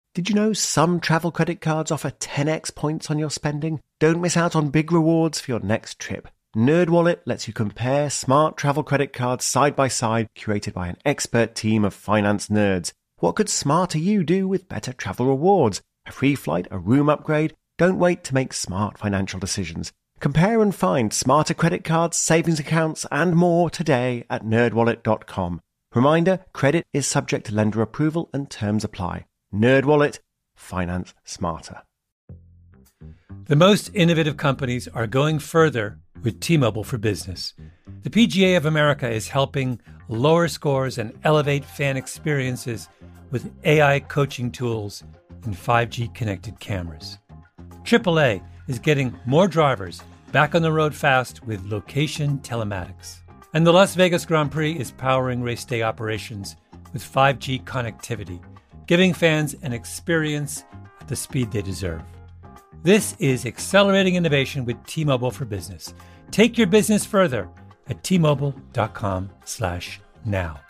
Did you know some travel credit cards offer 10x points on your spending? Don't miss out on big rewards for your next trip. NerdWallet lets you compare smart travel credit cards side by side, curated by an expert team of finance nerds. What could smarter you do with better travel rewards? A free flight, a room upgrade? Don't wait to make smart financial decisions. Compare and find smarter credit cards, savings accounts, and more today at nerdwallet.com. Reminder, credit is subject to lender approval and terms apply. NerdWallet. Finance smarter. The most innovative companies are going further with T-Mobile for Business. The PGA of America is helping lower scores and elevate fan experiences with AI coaching tools and 5G connected cameras. AAA is getting more drivers back on the road fast with location telematics. And the Las Vegas Grand Prix is powering race day operations with 5G connectivity, giving fans an experience at the speed they deserve. This is accelerating innovation with T-Mobile for Business. Take your business further at T-Mobile.com/now.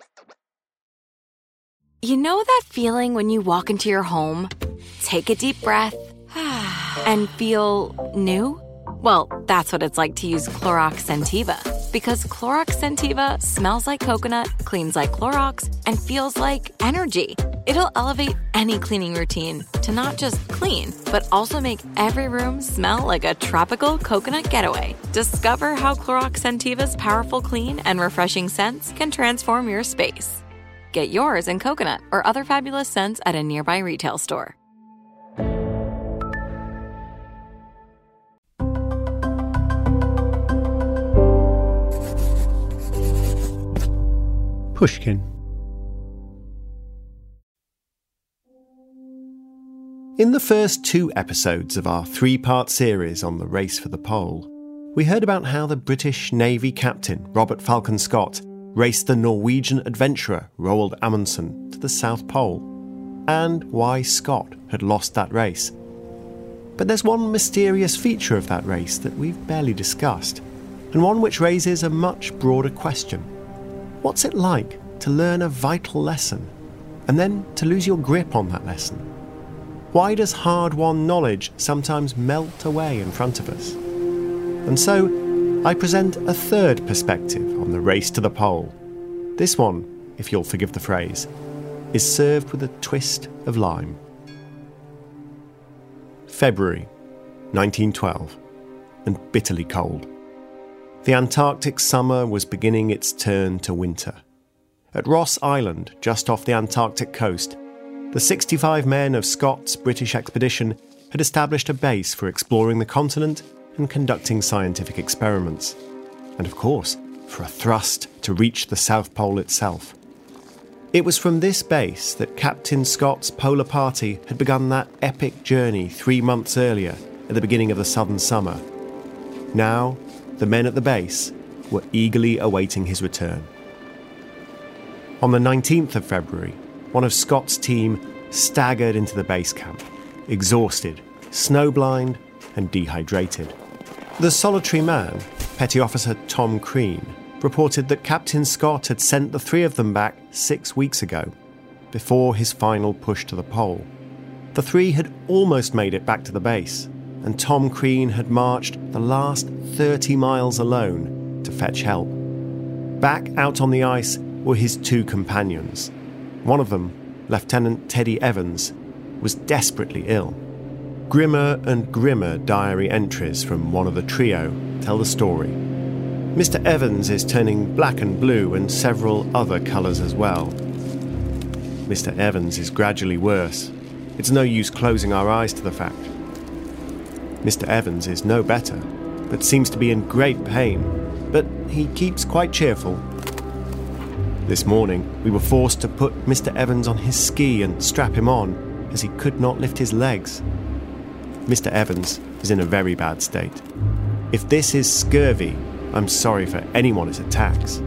You know that feeling when you walk into your home, take a deep breath, and feel new? Well, that's what it's like to use Clorox Scentiva. Because Clorox Scentiva smells like coconut, cleans like Clorox, and feels like energy. It'll elevate any cleaning routine to not just clean, but also make every room smell like a tropical coconut getaway. Discover how Clorox Scentiva's powerful clean and refreshing scents can transform your space. Get yours in coconut or other fabulous scents at a nearby retail store. Pushkin. In the first 2 episodes of our 3-part series on the race for the pole, we heard about how the British Navy captain Robert Falcon Scott raced the Norwegian adventurer Roald Amundsen to the South Pole, and why Scott had lost that race. But there's one mysterious feature of that race that we've barely discussed, and one which raises a much broader question. What's it like to learn a vital lesson, and then to lose your grip on that lesson? Why does hard-won knowledge sometimes melt away in front of us? And so, I present a third perspective on the race to the pole. This one, if you'll forgive the phrase, is served with a twist of lime. February 1912, and bitterly cold. The Antarctic summer was beginning its turn to winter. At Ross Island, just off the Antarctic coast, the 65 men of Scott's British expedition had established a base for exploring the continent and conducting scientific experiments. And of course, for a thrust to reach the South Pole itself. It was from this base that Captain Scott's polar party had begun that epic journey 3 months earlier at the beginning of the southern summer. Now, the men at the base were eagerly awaiting his return. On the 19th of February, one of Scott's team staggered into the base camp, exhausted, snowblind, and dehydrated. The solitary man, Petty Officer Tom Crean, reported that Captain Scott had sent the 3 of them back 6 weeks ago, before his final push to the pole. The 3 had almost made it back to the base, and Tom Crean had marched the last 30 miles alone to fetch help. Back out on the ice were his 2 companions. One of them, Lieutenant Teddy Evans, was desperately ill. Grimmer and grimmer diary entries from one of the trio tell the story. Mr. Evans is turning black and blue and several other colours as well. Mr. Evans is gradually worse. It's no use closing our eyes to the fact. Mr. Evans is no better, but seems to be in great pain, but he keeps quite cheerful. This morning, we were forced to put Mr. Evans on his ski and strap him on, as he could not lift his legs. Mr. Evans is in a very bad state. If this is scurvy, I'm sorry for anyone it attacks.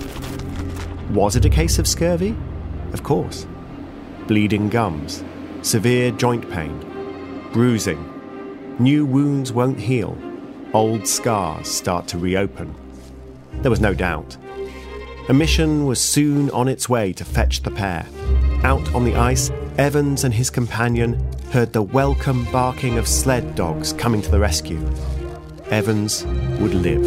Was it a case of scurvy? Of course. Bleeding gums, severe joint pain, bruising. New wounds won't heal. Old scars start to reopen. There was no doubt. A mission was soon on its way to fetch the pair. Out on the ice, Evans and his companion heard the welcome barking of sled dogs coming to the rescue. Evans would live.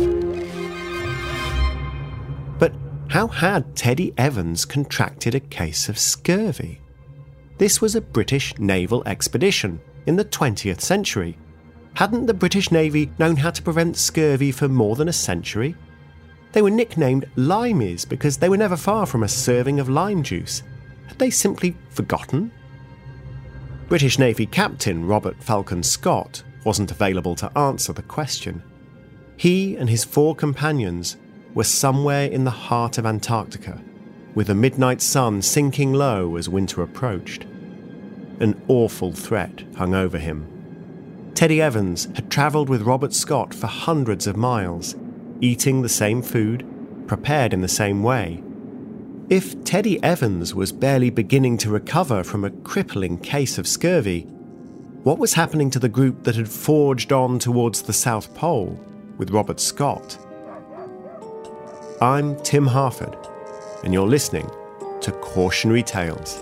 But how had Teddy Evans contracted a case of scurvy? This was a British naval expedition in the 20th century. Hadn't the British Navy known how to prevent scurvy for more than a century? They were nicknamed limeys because they were never far from a serving of lime juice. Had they simply forgotten? British Navy Captain Robert Falcon Scott wasn't available to answer the question. He and his 4 companions were somewhere in the heart of Antarctica, with the midnight sun sinking low as winter approached. An awful threat hung over him. Teddy Evans had travelled with Robert Scott for hundreds of miles, eating the same food, prepared in the same way. If Teddy Evans was barely beginning to recover from a crippling case of scurvy, what was happening to the group that had forged on towards the South Pole with Robert Scott? I'm Tim Harford, and you're listening to Cautionary Tales.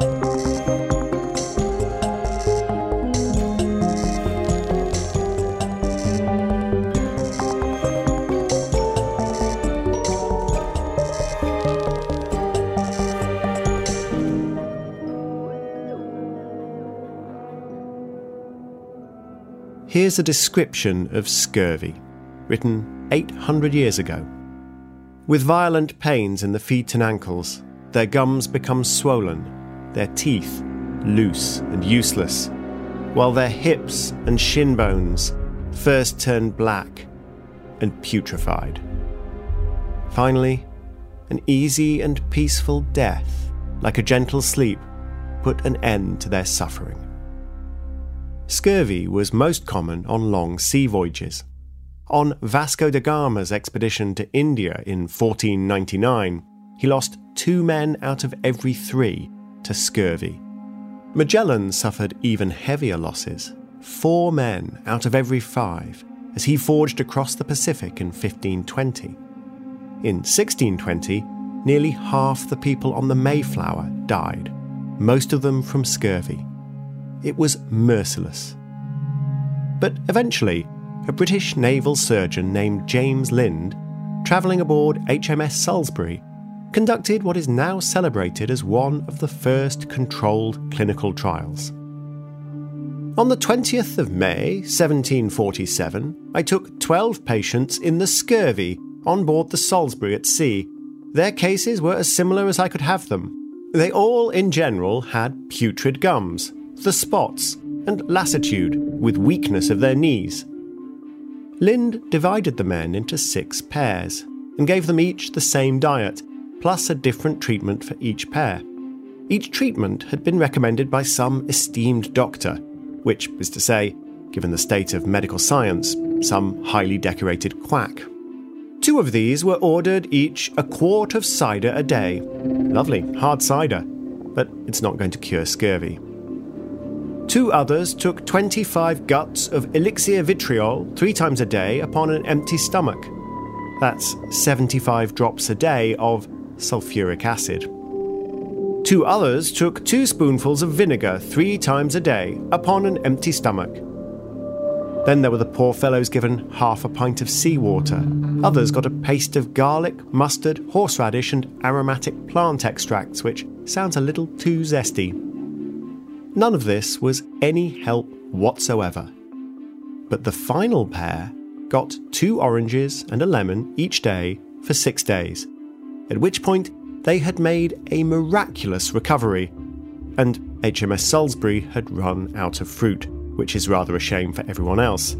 Here's a description of scurvy, written 800 years ago. With violent pains in the feet and ankles, their gums become swollen, their teeth loose and useless, while their hips and shin bones first turn black and putrefied. Finally, an easy and peaceful death, like a gentle sleep, put an end to their suffering. Scurvy was most common on long sea voyages. On Vasco da Gama's expedition to India in 1499, he lost 2 men out of every 3 to scurvy. Magellan suffered even heavier losses, 4 men out of every 5, as he forged across the Pacific in 1520. In 1620, nearly half the people on the Mayflower died, most of them from scurvy. It was merciless. But eventually, a British naval surgeon named James Lind, travelling aboard HMS Salisbury, conducted what is now celebrated as one of the first controlled clinical trials. On the 20th of May, 1747, I took 12 patients in the scurvy on board the Salisbury at sea. Their cases were as similar as I could have them. They all, in general, had putrid gums, the spots, and lassitude, with weakness of their knees. Lind divided the men into 6 pairs, and gave them each the same diet, plus a different treatment for each pair. Each treatment had been recommended by some esteemed doctor, which is to say, given the state of medical science, some highly decorated quack. 2 of these were ordered each a quart of cider a day. Lovely, hard cider, but it's not going to cure scurvy. 2 others took 25 guts of elixir vitriol 3 times a day upon an empty stomach. That's 75 drops a day of sulfuric acid. 2 others took 2 spoonfuls of vinegar 3 times a day upon an empty stomach. Then there were the poor fellows given half a pint of seawater. Others got a paste of garlic, mustard, horseradish and aromatic plant extracts, which sounds a little too zesty. None of this was any help whatsoever. But the final pair got 2 oranges and a lemon each day for 6 days, at which point they had made a miraculous recovery, and HMS Salisbury had run out of fruit, which is rather a shame for everyone else.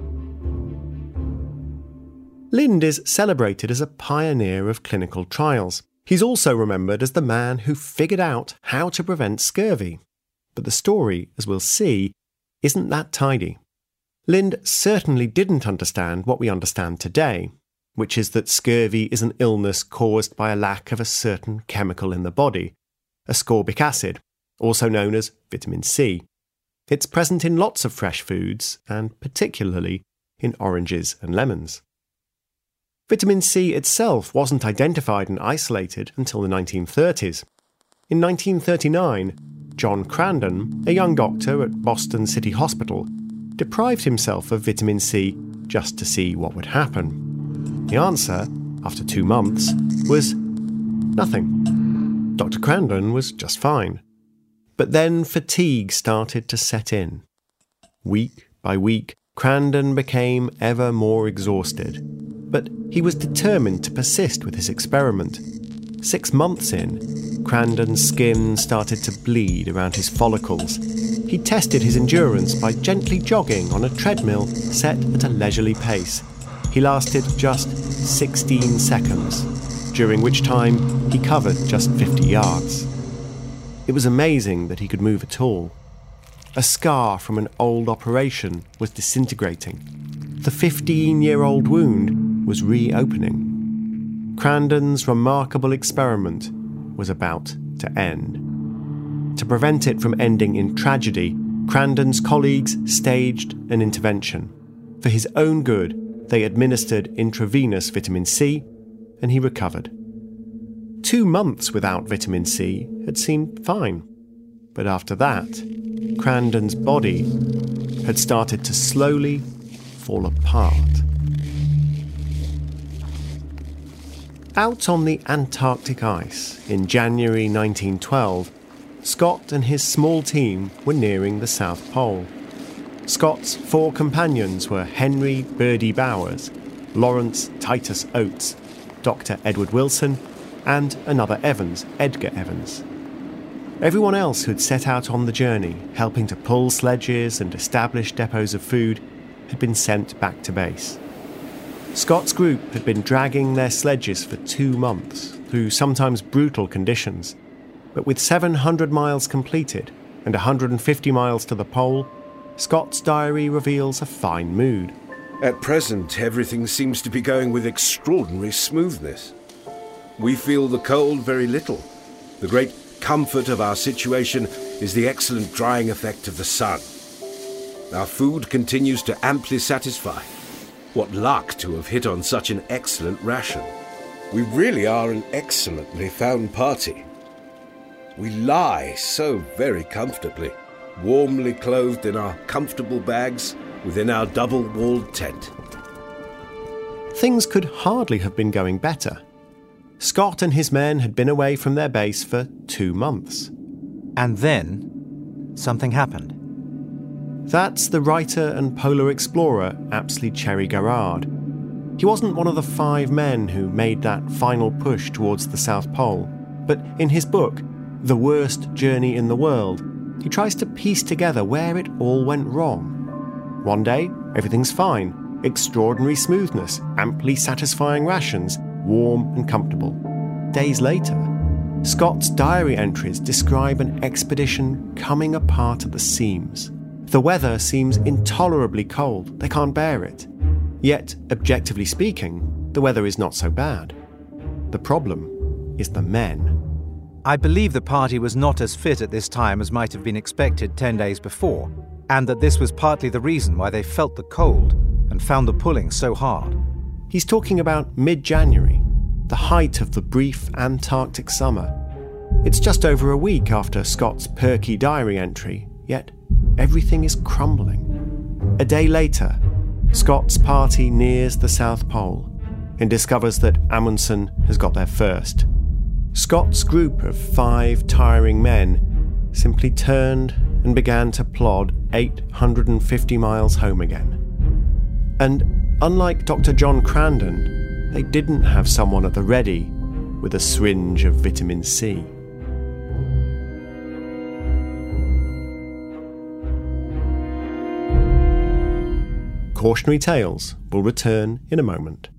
Lind is celebrated as a pioneer of clinical trials. He's also remembered as the man who figured out how to prevent scurvy. But the story, as we'll see, isn't that tidy. Lind certainly didn't understand what we understand today, which is that scurvy is an illness caused by a lack of a certain chemical in the body, ascorbic acid, also known as vitamin C. It's present in lots of fresh foods, and particularly in oranges and lemons. Vitamin C itself wasn't identified and isolated until the 1930s. In 1939, John Crandon, a young doctor at Boston City Hospital, deprived himself of vitamin C just to see what would happen. The answer, after 2 months, was nothing. Dr. Crandon was just fine. But then fatigue started to set in. Week by week, Crandon became ever more exhausted. But he was determined to persist with his experiment. 6 months in, Crandon's skin started to bleed around his follicles. He tested his endurance by gently jogging on a treadmill set at a leisurely pace. He lasted just 16 seconds, during which time he covered just 50 yards. It was amazing that he could move at all. A scar from an old operation was disintegrating. The 15-year-old wound was reopening. Crandon's remarkable experiment was about to end. To prevent it from ending in tragedy, Crandon's colleagues staged an intervention. For his own good, they administered intravenous vitamin C, and he recovered. 2 months without vitamin C had seemed fine. But after that, Crandon's body had started to slowly fall apart. Out on the Antarctic ice in January 1912, Scott and his small team were nearing the South Pole. Scott's 4 companions were Henry Birdie Bowers, Lawrence Titus Oates, Dr. Edward Wilson, and another Evans, Edgar Evans. Everyone else who'd set out on the journey, helping to pull sledges and establish depots of food, had been sent back to base. Scott's group had been dragging their sledges for 2 months, through sometimes brutal conditions. But with 700 miles completed and 150 miles to the pole, Scott's diary reveals a fine mood. At present, everything seems to be going with extraordinary smoothness. We feel the cold very little. The great comfort of our situation is the excellent drying effect of the sun. Our food continues to amply satisfy. What luck to have hit on such an excellent ration. We really are an excellently found party. We lie so very comfortably, warmly clothed in our comfortable bags within our double-walled tent. Things could hardly have been going better. Scott and his men had been away from their base for 2 months. And then, something happened. That's the writer and polar explorer Apsley Cherry Garrard. He wasn't one of the 5 men who made that final push towards the South Pole, but in his book, The Worst Journey in the World, he tries to piece together where it all went wrong. One day, everything's fine. Extraordinary smoothness, amply satisfying rations, warm and comfortable. Days later, Scott's diary entries describe an expedition coming apart at the seams. The weather seems intolerably cold. They can't bear it. Yet, objectively speaking, the weather is not so bad. The problem is the men. I believe the party was not as fit at this time as might have been expected 10 days before, and that this was partly the reason why they felt the cold and found the pulling so hard. He's talking about mid-January, the height of the brief Antarctic summer. It's just over a week after Scott's perky diary entry, yet everything is crumbling. A day later, Scott's party nears the South Pole and discovers that Amundsen has got there first. Scott's group of 5 tiring men simply turned and began to plod 850 miles home again. And unlike Dr. John Crandon, they didn't have someone at the ready with a syringe of vitamin C. Cautionary Tales will return in a moment.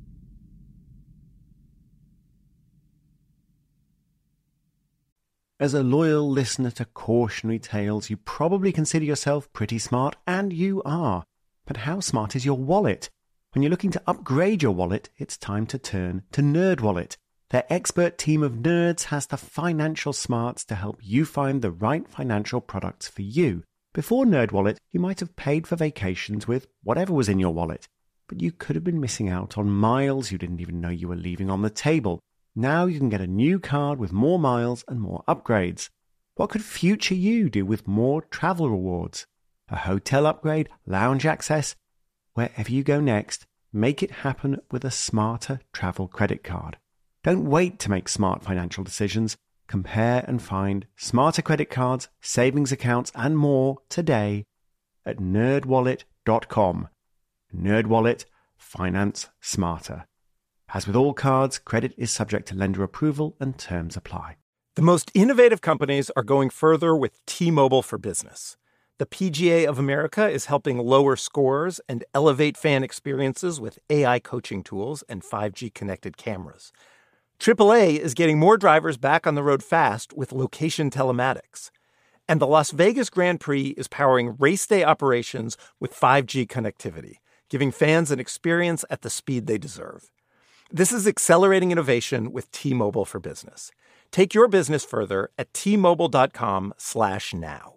As a loyal listener to Cautionary Tales, you probably consider yourself pretty smart, and you are. But how smart is your wallet? When you're looking to upgrade your wallet, it's time to turn to NerdWallet. Their expert team of nerds has the financial smarts to help you find the right financial products for you. Before NerdWallet, you might have paid for vacations with whatever was in your wallet, but you could have been missing out on miles you didn't even know you were leaving on the table. Now you can get a new card with more miles and more upgrades. What could future you do with more travel rewards? A hotel upgrade, lounge access? Wherever you go next, make it happen with a smarter travel credit card. Don't wait to make smart financial decisions. Compare and find smarter credit cards, savings accounts, and more today at nerdwallet.com. NerdWallet. Finance smarter. As with all cards, credit is subject to lender approval and terms apply. The most innovative companies are going further with T-Mobile for Business. The PGA of America is helping lower scores and elevate fan experiences with AI coaching tools and 5G connected cameras. AAA is getting more drivers back on the road fast with location telematics. And the Las Vegas Grand Prix is powering race day operations with 5G connectivity, giving fans an experience at the speed they deserve. This is accelerating innovation with T-Mobile for Business. Take your business further at T-Mobile.com/now.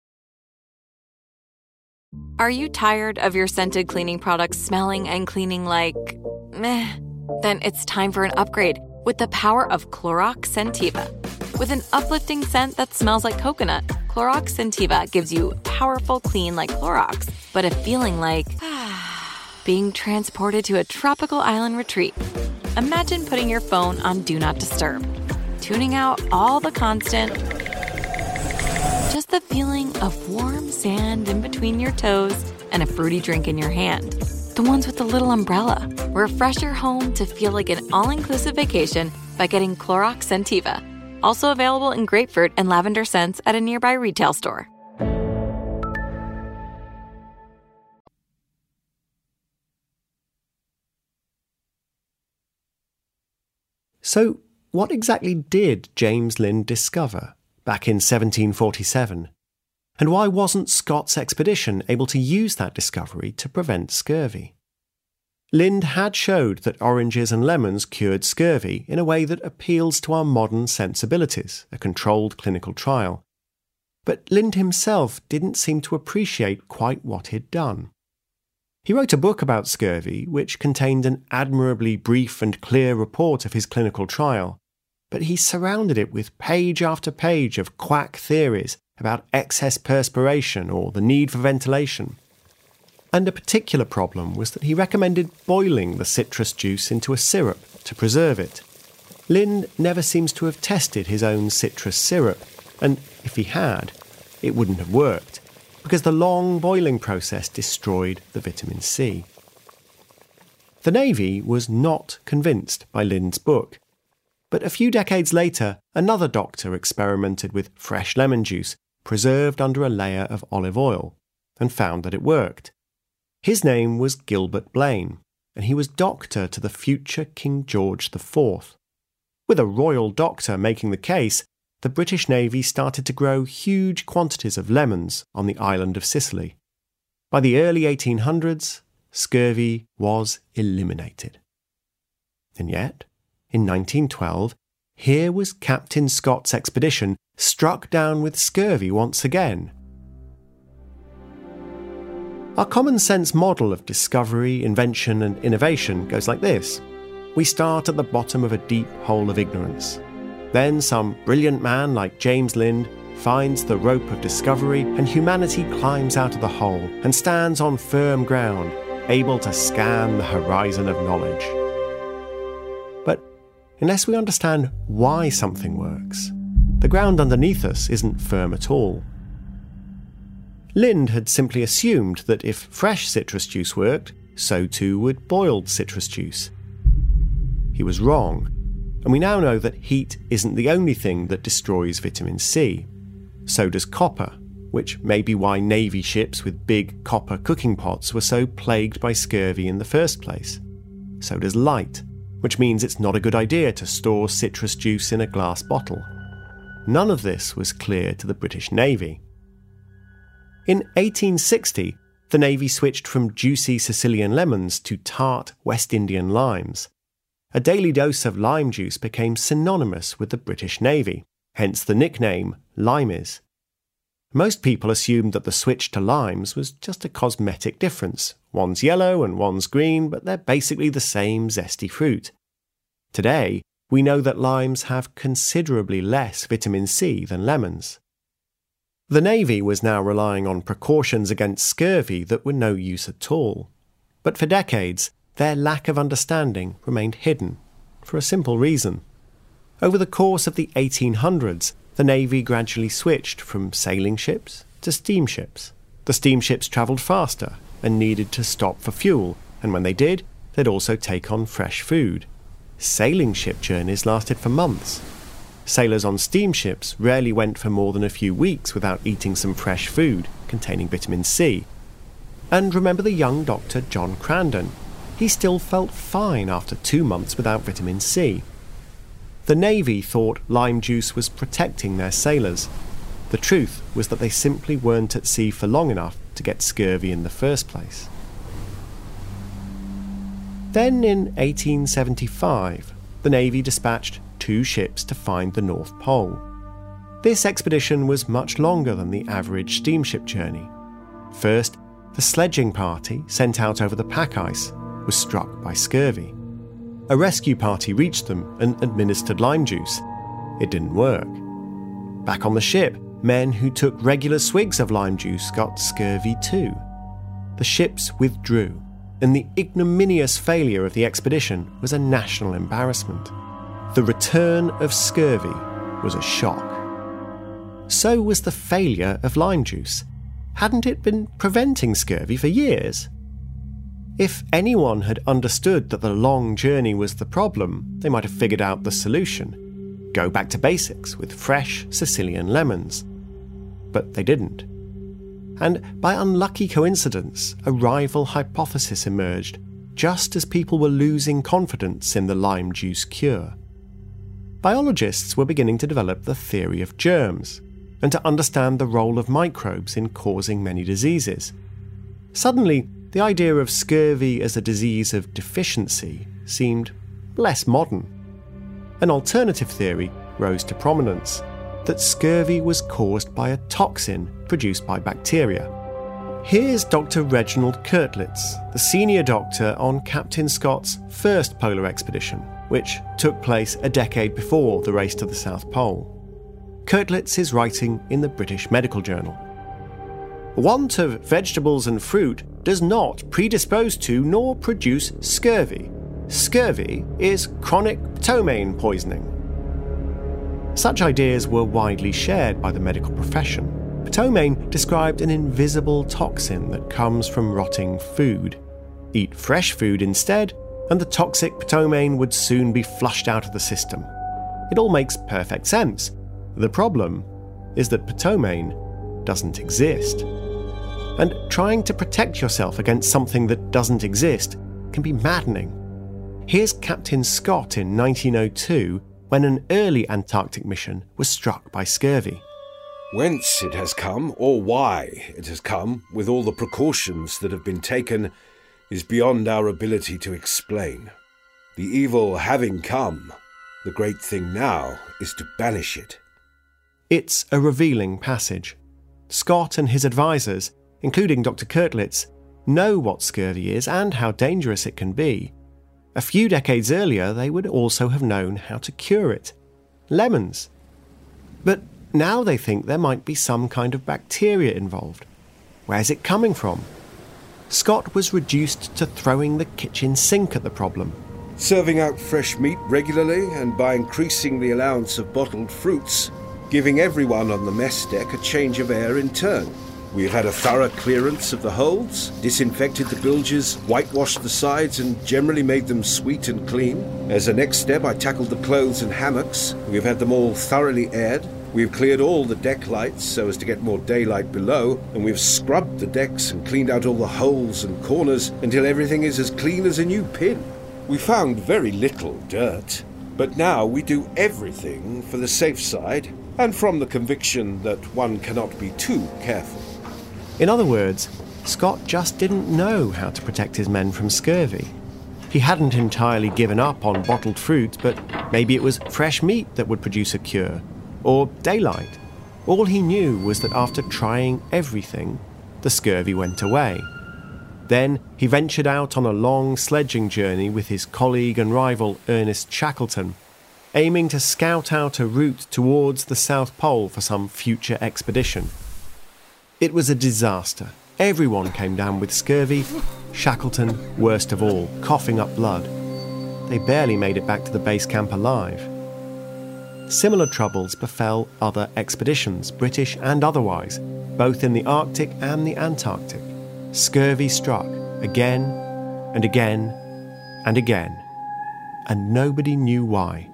Are you tired of your scented cleaning products smelling and cleaning like meh? Then it's time for an upgrade with the power of Clorox Scentiva. With an uplifting scent that smells like coconut, Clorox Scentiva gives you powerful clean like Clorox, but a feeling like being transported to a tropical island retreat. Imagine putting your phone on Do Not Disturb, tuning out all the constant, just the feeling of warm sand in between your toes and a fruity drink in your hand. The ones with the little umbrella. Refresh your home to feel like an all-inclusive vacation by getting Clorox Scentiva. Also available in grapefruit and lavender scents at a nearby retail store. So, what exactly did James Lind discover back in 1747? And why wasn't Scott's expedition able to use that discovery to prevent scurvy? Lind had showed that oranges and lemons cured scurvy in a way that appeals to our modern sensibilities, a controlled clinical trial. But Lind himself didn't seem to appreciate quite what he'd done. He wrote a book about scurvy, which contained an admirably brief and clear report of his clinical trial, but he surrounded it with page after page of quack theories about excess perspiration or the need for ventilation. And a particular problem was that he recommended boiling the citrus juice into a syrup to preserve it. Lind never seems to have tested his own citrus syrup, and if he had, it wouldn't have worked, because the long boiling process destroyed the vitamin C. The Navy was not convinced by Lind's book, but a few decades later, another doctor experimented with fresh lemon juice preserved under a layer of olive oil, and found that it worked. His name was Gilbert Blaine, and he was doctor to the future King George IV. With a royal doctor making the case, the British Navy started to grow huge quantities of lemons on the island of Sicily. By the early 1800s, scurvy was eliminated. And yet, in 1912, here was Captain Scott's expedition struck down with scurvy once again. Our common sense model of discovery, invention, and innovation goes like this. We start at the bottom of a deep hole of ignorance. Then some brilliant man like James Lind finds the rope of discovery, and humanity climbs out of the hole and stands on firm ground, able to scan the horizon of knowledge. But unless we understand why something works, the ground underneath us isn't firm at all. Lind had simply assumed that if fresh citrus juice worked, so too would boiled citrus juice. He was wrong, and we now know that heat isn't the only thing that destroys vitamin C. So does copper, which may be why Navy ships with big copper cooking pots were so plagued by scurvy in the first place. So does light, which means it's not a good idea to store citrus juice in a glass bottle. None of this was clear to the British Navy. In 1860, the Navy switched from juicy Sicilian lemons to tart West Indian limes. A daily dose of lime juice became synonymous with the British Navy, hence the nickname Limeys. Most people assumed that the switch to limes was just a cosmetic difference. One's yellow and one's green, but they're basically the same zesty fruit. Today, we know that limes have considerably less vitamin C than lemons. The Navy was now relying on precautions against scurvy that were no use at all. But for decades, their lack of understanding remained hidden, for a simple reason. Over the course of the 1800s, the Navy gradually switched from sailing ships to steamships. The steamships travelled faster and needed to stop for fuel, and when they did, they'd also take on fresh food. Sailing ship journeys lasted for months. Sailors on steamships rarely went for more than a few weeks without eating some fresh food containing vitamin C. And remember the young doctor John Crandon? He still felt fine after 2 months without vitamin C. The Navy thought lime juice was protecting their sailors. The truth was that they simply weren't at sea for long enough to get scurvy in the first place. Then in 1875, the Navy dispatched 2 ships to find the North Pole. This expedition was much longer than the average steamship journey. First, the sledging party sent out over the pack ice was struck by scurvy. A rescue party reached them and administered lime juice. It didn't work. Back on the ship, men who took regular swigs of lime juice got scurvy too. The ships withdrew, and the ignominious failure of the expedition was a national embarrassment. The return of scurvy was a shock. So was the failure of lime juice. Hadn't it been preventing scurvy for years? If anyone had understood that the long journey was the problem, they might have figured out the solution. Go back to basics with fresh Sicilian lemons. But they didn't. And by unlucky coincidence, a rival hypothesis emerged, just as people were losing confidence in the lime juice cure. Biologists were beginning to develop the theory of germs, and to understand the role of microbes in causing many diseases. Suddenly, the idea of scurvy as a disease of deficiency seemed less modern. An alternative theory rose to prominence, that scurvy was caused by a toxin produced by bacteria. Here's Dr. Reginald Kirtlitz, the senior doctor on Captain Scott's first polar expedition, which took place a decade before the race to the South Pole. Kirtlitz is writing in the British Medical Journal. Want of vegetables and fruit does not predispose to nor produce scurvy. Scurvy is chronic ptomaine poisoning. Such ideas were widely shared by the medical profession. Ptomaine described an invisible toxin that comes from rotting food. Eat fresh food instead, and the toxic ptomaine would soon be flushed out of the system. It all makes perfect sense. The problem is that ptomaine doesn't exist. And trying to protect yourself against something that doesn't exist can be maddening. Here's Captain Scott in 1902, when an early Antarctic mission was struck by scurvy. Whence it has come, or why it has come, with all the precautions that have been taken, is beyond our ability to explain. The evil having come, the great thing now is to banish it. It's a revealing passage. Scott and his advisors, including Dr. Kirtlitz, know what scurvy is and how dangerous it can be. A few decades earlier, they would also have known how to cure it. Lemons. But now they think there might be some kind of bacteria involved. Where's it coming from? Scott was reduced to throwing the kitchen sink at the problem. Serving out fresh meat regularly, and by increasing the allowance of bottled fruits, giving everyone on the mess deck a change of air in turn. We've had a thorough clearance of the holds, disinfected the bilges, whitewashed the sides, and generally made them sweet and clean. As a next step, I tackled the clothes and hammocks. We've had them all thoroughly aired. We've cleared all the deck lights so as to get more daylight below, and we've scrubbed the decks and cleaned out all the holes and corners until everything is as clean as a new pin. We found very little dirt, but now we do everything for the safe side, and from the conviction that one cannot be too careful. In other words, Scott just didn't know how to protect his men from scurvy. He hadn't entirely given up on bottled fruit, but maybe it was fresh meat that would produce a cure, or daylight. All he knew was that after trying everything, the scurvy went away. Then he ventured out on a long sledging journey with his colleague and rival Ernest Shackleton. aiming to scout out a route towards the South Pole for some future expedition. It was a disaster. Everyone came down with scurvy, Shackleton worst of all, coughing up blood. They barely made it back to the base camp alive. Similar troubles befell other expeditions, British and otherwise, both in the Arctic and the Antarctic. Scurvy struck again and again and again, and nobody knew why.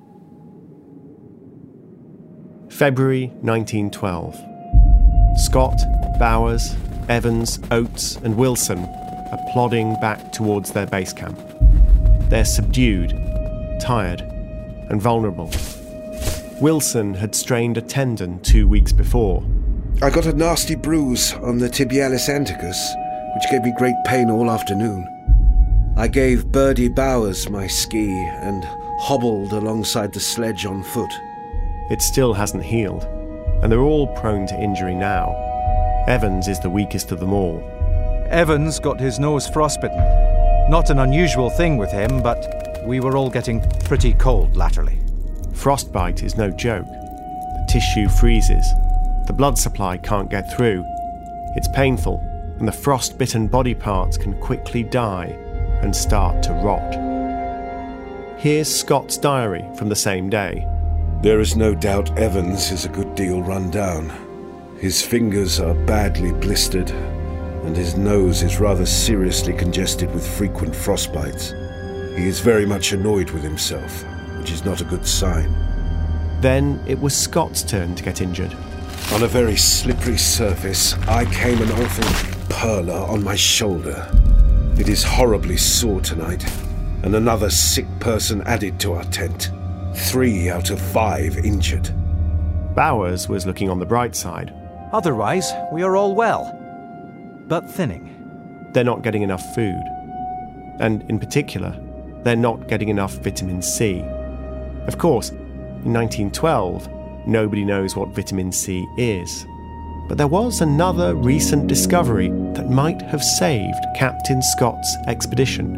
February 1912. Scott, Bowers, Evans, Oates and Wilson are plodding back towards their base camp. They're subdued, tired and vulnerable. Wilson had strained a tendon 2 weeks before. I got a nasty bruise on the tibialis anticus, which gave me great pain all afternoon. I gave Birdie Bowers my ski and hobbled alongside the sledge on foot. It still hasn't healed, and they're all prone to injury now. Evans is the weakest of them all. Evans got his nose frostbitten. Not an unusual thing with him, but we were all getting pretty cold latterly. Frostbite is no joke. The tissue freezes. The blood supply can't get through. It's painful, and the frost-bitten body parts can quickly die and start to rot. Here's Scott's diary from the same day. There is no doubt Evans is a good deal run down. His fingers are badly blistered, and his nose is rather seriously congested with frequent frostbites. He is very much annoyed with himself, which is not a good sign. Then it was Scott's turn to get injured. On a very slippery surface, I came an awful perler on my shoulder. It is horribly sore tonight, and another sick person added to our tent. 3 out of 5 injured. Bowers was looking on the bright side. Otherwise, we are all well, but thinning. They're not getting enough food. And in particular, they're not getting enough vitamin C. Of course, in 1912, nobody knows what vitamin C is. But there was another recent discovery that might have saved Captain Scott's expedition.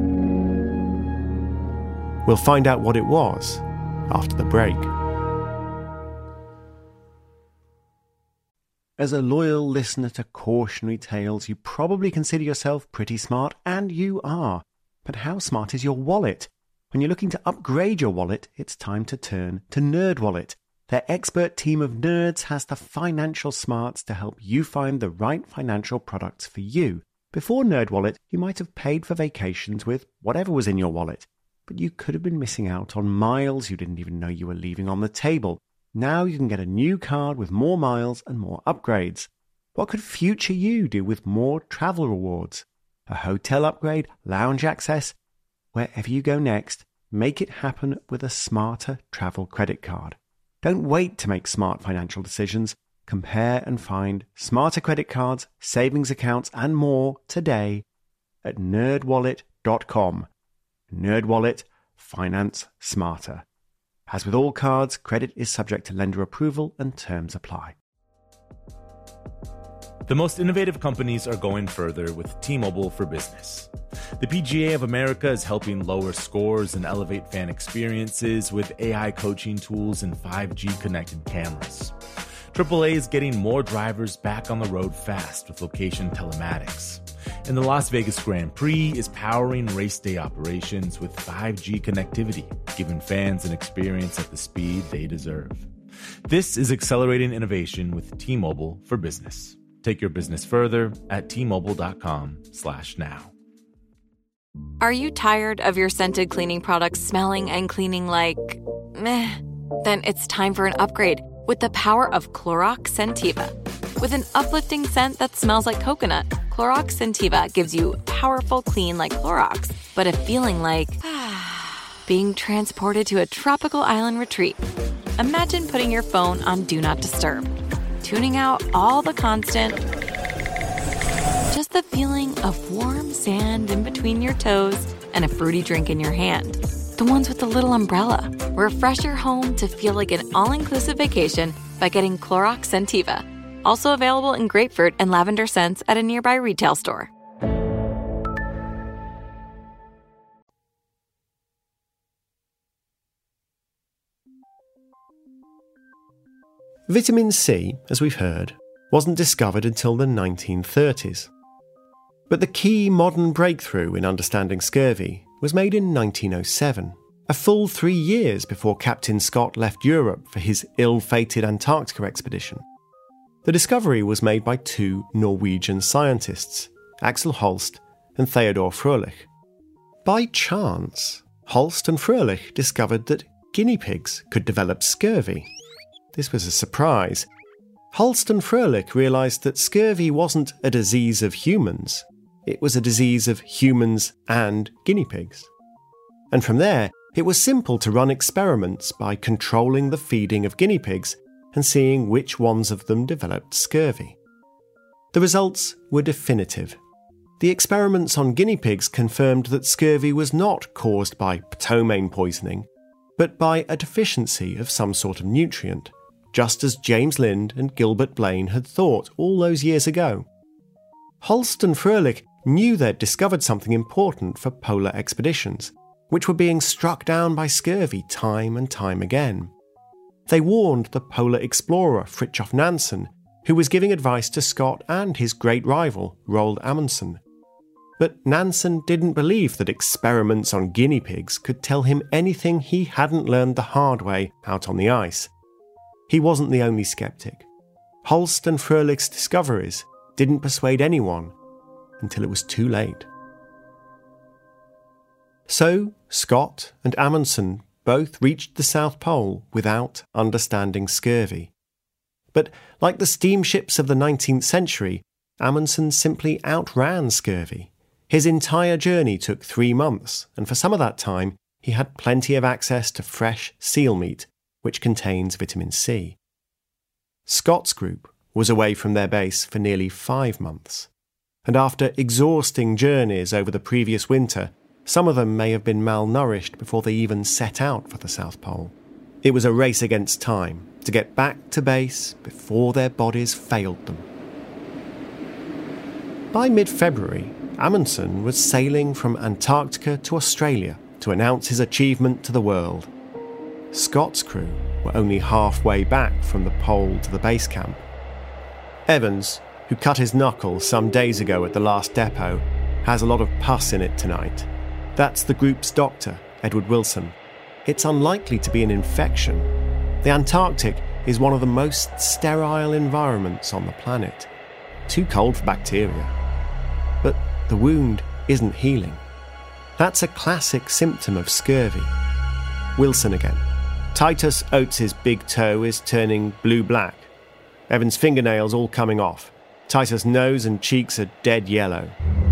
We'll find out what it was after the break. As a loyal listener to Cautionary Tales, you probably consider yourself pretty smart, and you are. But how smart is your wallet? When you're looking to upgrade your wallet, it's time to turn to NerdWallet. Their expert team of nerds has the financial smarts to help you find the right financial products for you. Before NerdWallet, you might have paid for vacations with whatever was in your wallet, but you could have been missing out on miles you didn't even know you were leaving on the table. Now you can get a new card with more miles and more upgrades. What could future you do with more travel rewards? A hotel upgrade, lounge access? Wherever you go next, make it happen with a smarter travel credit card. Don't wait to make smart financial decisions. Compare and find smarter credit cards, savings accounts, and more today at nerdwallet.com. NerdWallet, finance smarter. As with all cards, credit is subject to lender approval and terms apply. The most innovative companies are going further with T-Mobile for Business. The PGA of America is helping lower scores and elevate fan experiences with AI coaching tools and 5G connected cameras. AAA is getting more drivers back on the road fast with location telematics. And the Las Vegas Grand Prix is powering race day operations with 5G connectivity, giving fans an experience at the speed they deserve. This is accelerating innovation with T-Mobile for Business. Take your business further at T-Mobile.com/now. Are you tired of your scented cleaning products smelling and cleaning like meh? Then it's time for an upgrade with the power of Clorox Scentiva. With an uplifting scent that smells like coconut, Clorox Scentiva gives you powerful clean like Clorox, but a feeling like being transported to a tropical island retreat. Imagine putting your phone on Do Not Disturb, tuning out all the constant, just the feeling of warm sand in between your toes and a fruity drink in your hand. The ones with the little umbrella. Refresh your home to feel like an all-inclusive vacation by getting Clorox Scentiva. Also available in grapefruit and lavender scents at a nearby retail store. Vitamin C, as we've heard, wasn't discovered until the 1930s. But the key modern breakthrough in understanding scurvy was made in 1907, a full 3 years before Captain Scott left Europe for his ill-fated Antarctica expedition. The discovery was made by 2 Norwegian scientists, Axel Holst and Theodor Froelich. By chance, Holst and Froelich discovered that guinea pigs could develop scurvy. This was a surprise. Holst and Froelich realised that scurvy wasn't a disease of humans, it was a disease of humans and guinea pigs. And from there, it was simple to run experiments by controlling the feeding of guinea pigs and seeing which ones of them developed scurvy. The results were definitive. The experiments on guinea pigs confirmed that scurvy was not caused by ptomaine poisoning, but by a deficiency of some sort of nutrient, just as James Lind and Gilbert Blaine had thought all those years ago. Holst and Froelich knew they'd discovered something important for polar expeditions, which were being struck down by scurvy time and time again. They warned the polar explorer Fridtjof Nansen, who was giving advice to Scott and his great rival, Roald Amundsen. But Nansen didn't believe that experiments on guinea pigs could tell him anything he hadn't learned the hard way out on the ice. He wasn't the only skeptic. Holst and Froelich's discoveries didn't persuade anyone until it was too late. So, Scott and Amundsen both reached the South Pole without understanding scurvy. But like the steamships of the 19th century, Amundsen simply outran scurvy. His entire journey took 3 months, and for some of that time, he had plenty of access to fresh seal meat, which contains vitamin C. Scott's group was away from their base for nearly 5 months, and after exhausting journeys over the previous winter, some of them may have been malnourished before they even set out for the South Pole. It was a race against time to get back to base before their bodies failed them. By mid-February, Amundsen was sailing from Antarctica to Australia to announce his achievement to the world. Scott's crew were only halfway back from the pole to the base camp. Evans, who cut his knuckle some days ago at the last depot, has a lot of pus in it tonight. That's the group's doctor, Edward Wilson. It's unlikely to be an infection. The Antarctic is one of the most sterile environments on the planet. Too cold for bacteria. But the wound isn't healing. That's a classic symptom of scurvy. Wilson again. Titus Oates' big toe is turning blue-black. Evan's fingernails all coming off. Titus' nose and cheeks are dead yellow.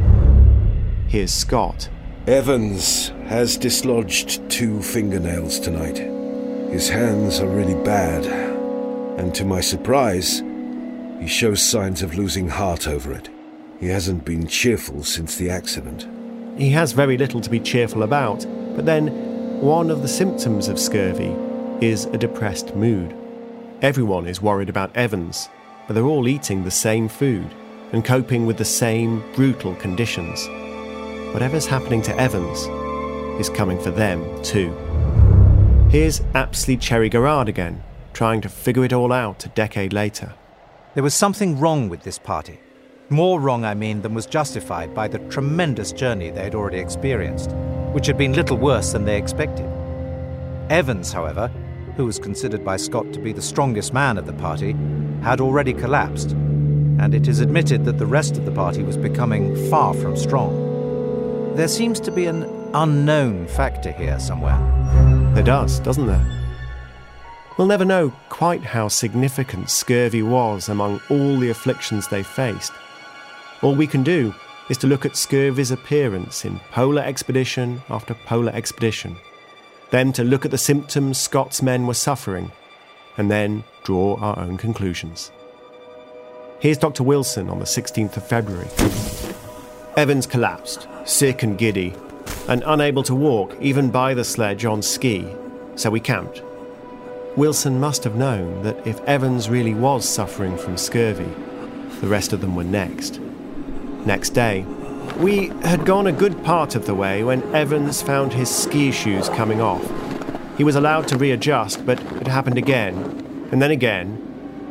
Here's Scott. Evans has dislodged 2 fingernails tonight. His hands are really bad, and to my surprise, he shows signs of losing heart over it. He hasn't been cheerful since the accident. He has very little to be cheerful about, but then one of the symptoms of scurvy is a depressed mood. Everyone is worried about Evans, but they're all eating the same food and coping with the same brutal conditions. Whatever's happening to Evans is coming for them too. Here's Apsley Cherry Garrard again, trying to figure it all out a decade later. There was something wrong with this party. More wrong, I mean, than was justified by the tremendous journey they had already experienced, which had been little worse than they expected. Evans, however, who was considered by Scott to be the strongest man of the party, had already collapsed, and it is admitted that the rest of the party was becoming far from strong. There seems to be an unknown factor here somewhere. There does, doesn't there? We'll never know quite how significant scurvy was among all the afflictions they faced. All we can do is to look at scurvy's appearance in polar expedition after polar expedition, then to look at the symptoms Scott's men were suffering, and then draw our own conclusions. Here's Dr. Wilson on the 16th of February. Evans collapsed, sick and giddy, and unable to walk even by the sledge on ski, so we camped. Wilson must have known that if Evans really was suffering from scurvy, the rest of them were next. Next day, we had gone a good part of the way when Evans found his ski shoes coming off. He was allowed to readjust, but it happened again, and then again,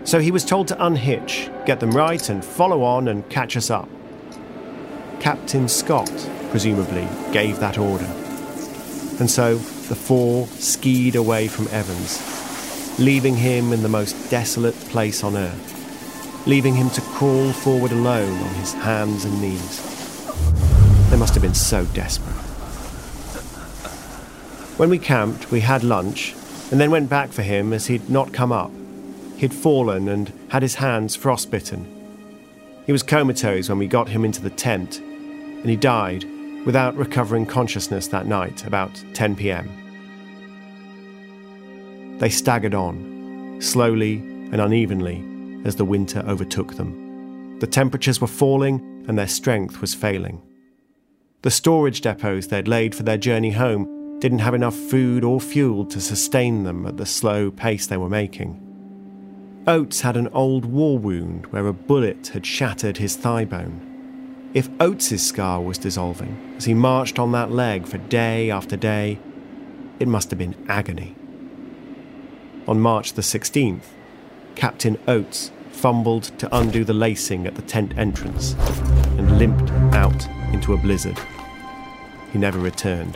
So he was told to unhitch, get them right and follow on and catch us up. Captain Scott, presumably, gave that order. And so the four skied away from Evans, leaving him in the most desolate place on earth, leaving him to crawl forward alone on his hands and knees. They must have been so desperate. When we camped, we had lunch, and then went back for him as he'd not come up. He'd fallen and had his hands frostbitten. He was comatose when we got him into the tent, and he died without recovering consciousness that night, about 10 p.m. They staggered on, slowly and unevenly, as the winter overtook them. The temperatures were falling and their strength was failing. The storage depots they'd laid for their journey home didn't have enough food or fuel to sustain them at the slow pace they were making. Oates had an old war wound where a bullet had shattered his thigh bone. If Oates' scar was dissolving as he marched on that leg for day after day, it must have been agony. On March the 16th, Captain Oates fumbled to undo the lacing at the tent entrance and limped out into a blizzard. He never returned.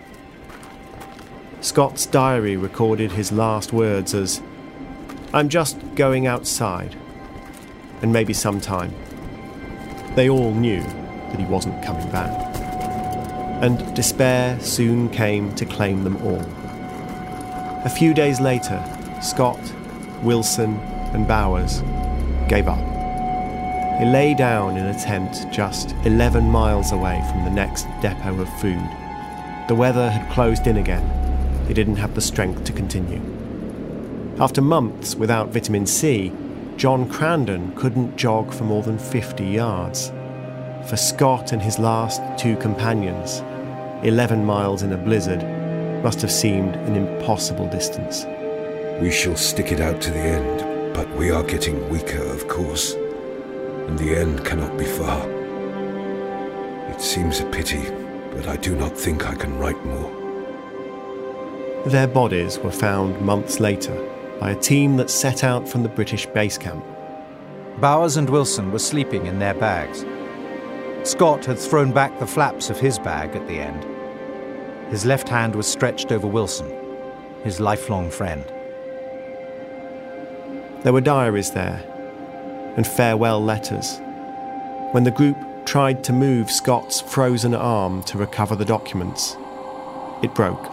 Scott's diary recorded his last words as, "I'm just going outside, and maybe sometime." They all knew that he wasn't coming back. And despair soon came to claim them all. A few days later, Scott, Wilson, and Bowers gave up. They lay down in a tent just 11 miles away from the next depot of food. The weather had closed in again. They didn't have the strength to continue. After months without vitamin C, John Crandon couldn't jog for more than 50 yards. For Scott and his last two companions, 11 miles in a blizzard must have seemed an impossible distance. We shall stick it out to the end, but we are getting weaker, of course, and the end cannot be far. It seems a pity, but I do not think I can write more. Their bodies were found months later by a team that set out from the British base camp. Bowers and Wilson were sleeping in their bags. Scott had thrown back the flaps of his bag at the end. His left hand was stretched over Wilson, his lifelong friend. There were diaries there, and farewell letters. When the group tried to move Scott's frozen arm to recover the documents, it broke.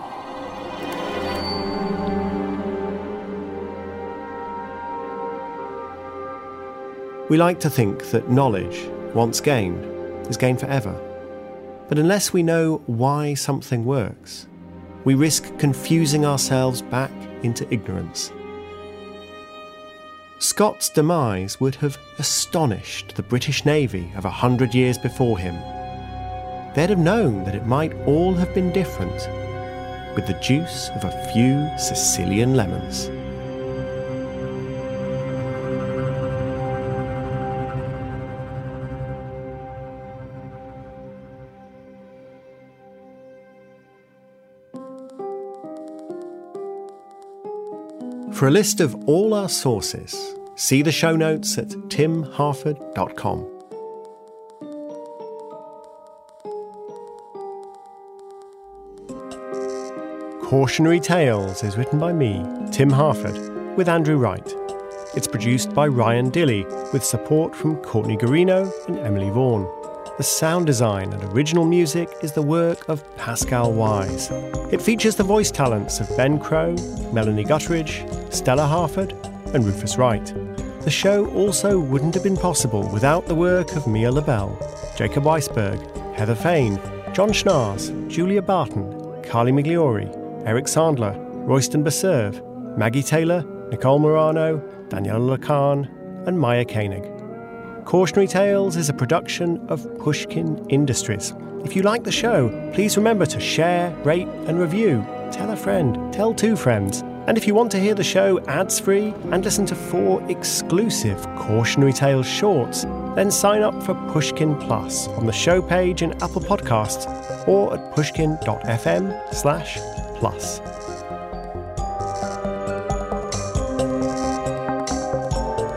We like to think that knowledge, once gained, is gained forever. But unless we know why something works, we risk confusing ourselves back into ignorance. Scott's demise would have astonished the British Navy of 100 years before him. They'd have known that it might all have been different with the juice of a few Sicilian lemons. For a list of all our sources, see the show notes at timharford.com. Cautionary Tales is written by me, Tim Harford, with Andrew Wright. It's produced by Ryan Dilley, with support from Courtney Garino and Emily Vaughan. The sound design and original music is the work of Pascal Wise. It features the voice talents of Ben Crow, Melanie Gutteridge, Stella Harford, and Rufus Wright. The show also wouldn't have been possible without the work of Mia LaBelle, Jacob Weisberg, Heather Fain, John Schnars, Julia Barton, Carly Migliori, Eric Sandler, Royston Baserve, Maggie Taylor, Nicole Morano, Daniela Lacan, and Maya Koenig. Cautionary Tales is a production of Pushkin Industries. If you like the show, please remember to share, rate, and review. Tell a friend, tell two friends. And if you want to hear the show ads-free and listen to 4 exclusive Cautionary Tales shorts, then sign up for Pushkin Plus on the show page in Apple Podcasts or at pushkin.fm/plus.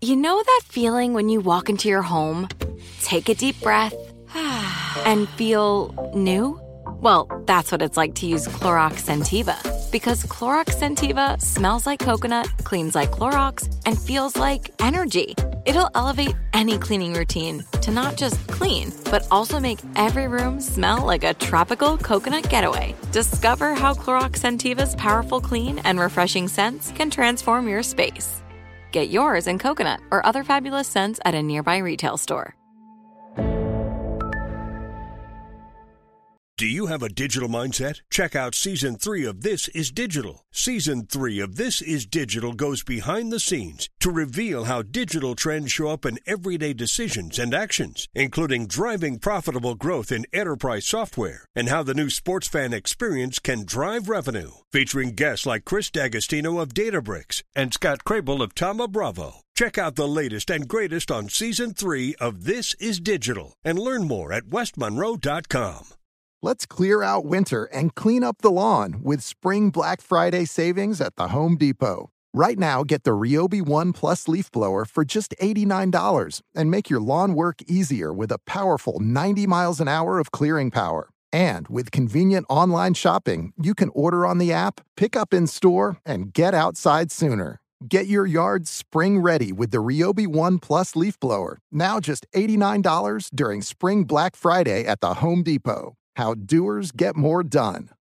You know that feeling when you walk into your home, take a deep breath, and feel new? Well, that's what it's like to use Clorox Scentiva. Because Clorox Scentiva smells like coconut, cleans like Clorox, and feels like energy. It'll elevate any cleaning routine to not just clean, but also make every room smell like a tropical coconut getaway. Discover how Clorox Scentiva's powerful clean and refreshing scents can transform your space. Get yours in coconut or other fabulous scents at a nearby retail store. Do you have a digital mindset? Check out Season 3 of This Is Digital. Season 3 of This Is Digital goes behind the scenes to reveal how digital trends show up in everyday decisions and actions, including driving profitable growth in enterprise software and how the new sports fan experience can drive revenue. Featuring guests like Chris D'Agostino of Databricks and Scott Crable of Thoma Bravo. Check out the latest and greatest on Season 3 of This Is Digital and learn more at westmonroe.com. Let's clear out winter and clean up the lawn with Spring Black Friday savings at the Home Depot. Right now, get the Ryobi One Plus leaf blower for just $89 and make your lawn work easier with a powerful 90 miles an hour of clearing power. And with convenient online shopping, you can order on the app, pick up in store, and get outside sooner. Get your yard spring ready with the Ryobi One Plus leaf blower, now just $89 during Spring Black Friday at the Home Depot. How doers get more done.